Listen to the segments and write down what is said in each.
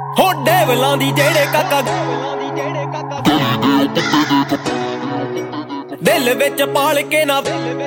ਹੋ ਡੇਵਲਾਂ ਦੀ ਜਿਹੜੇ ਕਾਕਾ ਦਿਲ ਵਿੱਚ ਪਾਲ ਕੇ ਨਾ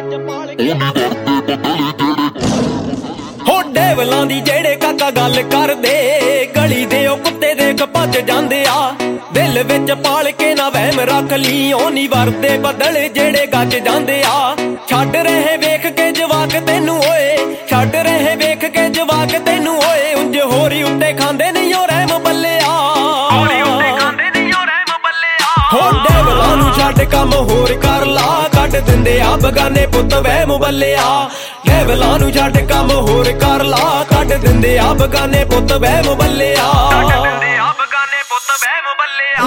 ਹੋ ਡੇਵਲਾਂ ਦੀ ਜਿਹੜੇ ਕਾਕਾ ਗੱਲ ਕਰਦੇ ਗਲੀ ਦੇ ਉਹ ਕੁੱਤੇ ਦੇਖ ਭੱਜ ਜਾਂਦੇ ਆ ਦਿਲ ਵਿੱਚ ਪਾਲ ਕੇ ਨਾ ਵਹਿਮ ਰੱਖ ਲਈ ਉਹ ਨਹੀਂ ਵਰਦੇ ਬਦਲ ਜਿਹੜੇ ਗੱਜ ਜਾਂਦੇ ਆ ਛੱਡ ਰਹੇ ਵੇਖ ਕੇ ਜਵਾਕ ਤੈਨੂੰ ਓਏ ਛੱਡ ਰਹੇ ਵੇਖ ਕੇ ਜਵਾਕ ਤੈਨੂੰ ਓਏ ਉਂਝ ਹੋਰੀ ਉੱਤੇ ਖਾਂਦੇ ਨਹੀਂ ਉਹ ਰਹਿਮ ਬੱਲਿਆ ਹੋਰੀ ਉੱਤੇ ਖਾਂਦੇ ਨਹੀਂ ਉਹ ਰਹਿਮ ਬੱਲਿਆ ਹੋ ਡੇਵਲਾਂ ਨੂੰ ਛੱਡ ਕੰਮ ਹੋਰ ਕਰ ਲਾ ਕੱਢ ਦਿੰਦੇ ਆ ਬਗਾਨੇ ਪੁੱਤ ਵਹਿਮ ਬੱਲਿਆ ਡੇਵਲਾਂ ਨੂੰ ਛੱਡ ਕੰਮ ਹੋਰ ਕਰ ਲਾ ਕੱਢ ਦਿੰਦੇ ਆ ਬਗਾਨੇ ਪੁੱਤ ਵਹਿਮ ਬੱਲਿਆ ਕੱਢ ਦਿੰਦੇ ਆ ਬਗਾਨੇ ਪੁੱਤ ਵਹਿਮ ਬੱਲਿਆ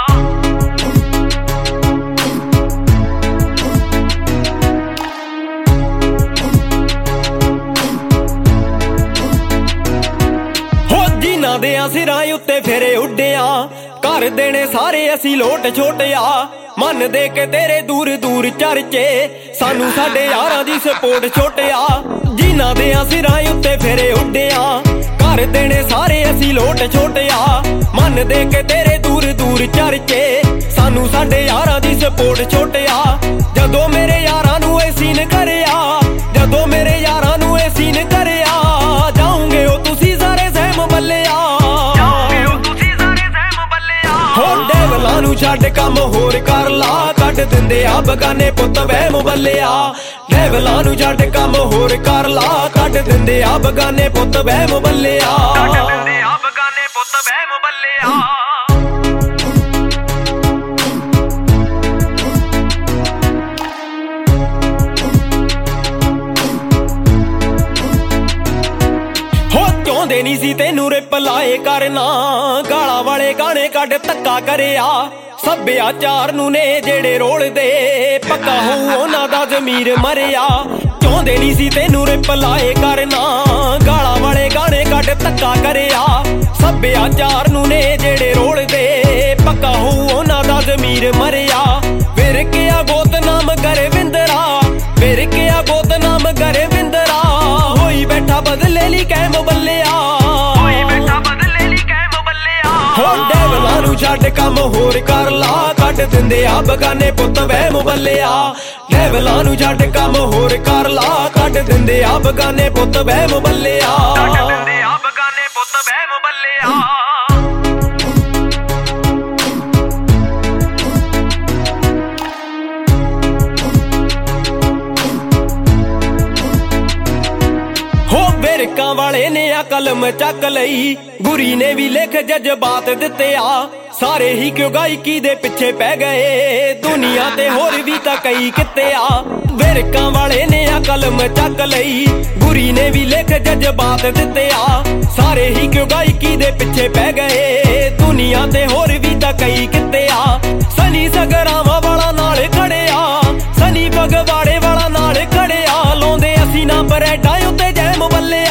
ਜਿਨ੍ਹਾਂ ਦੇ ਸਿਰਾਂ ਉੱਤੇ ਫੇਰੇ ਉੱਡਿਆ ਕਰ ਦੇਣੇ ਸਾਰੇ ਅਸੀਂ ਲੋਟ ਛੋਟਿਆ ਮਨ ਦੇ ਕੇ ਤੇਰੇ ਦੂਰ ਦੂਰ ਚਰਚੇ ਸਾਨੂੰ ਸਾਡੇ ਯਾਰਾਂ ਦੀ ਸਪੋਰਟ ਛੋਟਿਆ ਜਿਨ੍ਹਾਂ ਦੇ ਸਿਰਾਂ ਉੱਤੇ ਫੇਰੇ ਉੱਡਿਆ ਕਰ ਦੇਣੇ ਸਾਰੇ ਅਸੀਂ ਲੋਟ ਛੋਟਿਆ ਮਨ ਦੇ ਕੇ ਤੇਰੇ ਦੂਰ ਦੂਰ ਚਰਚੇ ਸਾਨੂੰ ਸਾਡੇ ਯਾਰਾਂ ਦੀ ਸਪੋਰਟ ਛੋਟਿਆ ਜਦੋਂ ਮੇਰੇ ਯਾਰਾਂ ਨੂੰ ਇਹ ਸੀਨ ਕਰਿਆ ਜਦੋਂ ਮੇਰੇ ਯਾਰਾਂ ਨੂੰ ਇਹ ਸੀਨ ਕਰਿਆ ਜਾਉਂਗੇ ਉਹ ਤੁਸੀਂ ਸਾਰੇ ਸਹਿਮ ਬੱਲਿਆ ਹੋ ਡੇਵਲਾਂ ਨੂੰ ਛੱਡ ਕੰਮ ਹੋਰ ਕਰ ਲਾ ਕੱਢ ਦਿੰਦੇ ਆ ਬਗਾਨੇ ਪੁੱਤ ਵਹਿਮ ਬੱਲਿਆ ਡੇਵਲਾਂ ਨੂੰ ਛੱਡ ਕੰਮ ਹੋਰ ਕਰ ਲਾ ਕੱਢ ਦਿੰਦੇ ਆ ਬਗਾਨੇ ਪੁੱਤ ਵਹਿਮ ਬੱਲਿਆ ਕੱਢ ਦਿੰਦੇ ਆ ਬਗਾਨੇ ਪੁੱਤ ਵਹਿਮ ਬੱਲਿਆ ਚਾਹੁੰਦੇ ਨਹੀਂ ਸੀ ਤੈਨੂੰ ਰਿਪਲਾਈ ਕਰਨਾ ਗਾਲਾਂ ਵਾਲੇ ਗਾਣੇ ਕੱਢ ਧੱਕਾ ਕਰਿਆ ਸੱਭਿਆਚਾਰ ਨੂੰ ਨੇ ਜਿਹੜੇ ਰੋਲਦੇ ਪੱਕਾ ਹੋਊ ਉਹਨਾਂ ਦਾ ਜ਼ਮੀਰ ਮਰਿਆ ਚਾਹੁੰਦੇ ਨਹੀਂ ਸੀ ਤੈਨੂੰ ਰਿਪਲਾਈ ਕਰਨਾ ਗਾਲਾਂ ਵਾਲੇ ਗਾਣੇ ਕੱਢ ਧੱਕਾ ਕਰਿਆ ਸੱਭਿਆਚਾਰ ਨੂੰ ਨੇ ਜਿਹੜੇ ਰੋਲਦੇ ਪੱਕਾ ਹੋਊ ਉਹਨਾਂ ਦਾ ਜ਼ਮੀਰ ਮਰਿਆ ਫਿਰ ਕਿਆ ਗੋਤ ਨਾਮ ਗਰਵਿੰਦਰਾ ਫਿਰ ਕਿਆ ਗੋਤ ਨਾਮ ਗਰਵਿੰਦਰਾ ਹੋਈ ਬੈਠਾ ਬਦਲੇ ਲਈ ਕਹਿਮ ਬੱਲਿਆ ਹੋਈ ਬੈਠਾ ਬਦਲੇ ਲਈ ਕਹਿਮ ਬੱਲਿਆ ਹੋ ਡੇਵਲਾਂ ਨੂੰ ਛੱਡ ਕੰਮ ਹੋਰ ਕਰ ਲਾ ਕੱਢ ਦਿੰਦੇ ਆ ਬਗਾਨੇ ਪੁੱਤ ਵਹਿਮ ਬੱਲਿਆ ਡੇਵਲਾਂ ਨੂੰ ਛੱਡ ਕੰਮ ਹੋਰ ਕਰ ਲਾ ਕੱਢ ਦਿੰਦੇ ਆ ਬਗਾਨੇ ਪੁੱਤ ਵਹਿਮ ਬੱਲਿਆ ਕੱਢ ਦਿੰਦੇ ਆ ਬਗਾਨੇ ਪੁੱਤ ਵਹਿਮ ਬੱਲਿਆ ਵਿਰਕਾਂ ਵਾਲੇ ਨੇ ਆ ਕਲਮ ਚੱਕ ਲਈ ਗੁਰੀ ਨੇ ਵੀ ਲਿਖ ਜਜ਼ਬਾਤ ਦਿੱਤੇ ਆ ਸਾਰੇ ਹੀ ਕਿਉਂ ਗਾਇਕੀ ਦੇ ਪਿੱਛੇ ਪੈ ਗਏ ਦੁਨੀਆ ਤੇ ਹੋਰ ਵੀ ਤਾਂ ਕਈ ਕਿਤੇ ਆ ਵਿਰਕਾਂ ਵਾਲੇ ਨੇ ਆ ਕਲਮ ਚੱਕ ਲਈ ਗੁਰੀ ਨੇ ਵੀ ਲਿਖ ਜਜ਼ਬਾਤ ਦਿੱਤੇ ਆ ਸਾਰੇ ਹੀ ਕਿਉਂ ਗਾਇਕੀ ਦੇ ਪਿੱਛੇ ਪੈ ਗਏ ਦੁਨੀਆ ਤੇ ਹੋਰ ਵੀ ਤਾਂ ਕਈ ਕਿਤੇ ਆ ਸਨੀ ਸਗਰਾਵਾਂ ਵਾਲਾ ਨਾਲ ਖੜਿਆ ਸਨੀ ਫਗਵਾੜੇ ਵਾਲਾ ਨਾਲ ਖੜਿਆ ਲਾਉਂਦੇ ਅਸੀਂ ਨਾ ਬਰੈਡਾਂ ਉੱਤੇ ਜੈਮ ਬੱਲਿਆ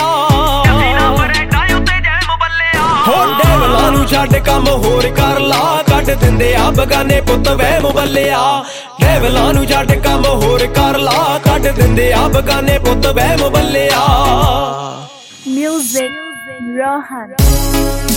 ਹੋ ਡੇਵਲਾਂ ਨੂੰ ਛੱਡ ਕੰਮ ਹੋਰ ਕਰ ਲਾ ਕੱਢ ਦਿੰਦੇ ਆ ਬਗਾਨੇ ਪੁੱਤ ਵਹਿਮ ਬੱਲਿਆ ਡੇਵਲਾਂ ਨੂੰ ਛੱਡ ਕੰਮ ਹੋਰ ਕਰ ਲਾ ਕੱਢ ਦਿੰਦੇ ਆ ਬਗਾਨੇ ਪੁੱਤ ਵਹਿਮ ਬੱਲਿਆ Music Rohan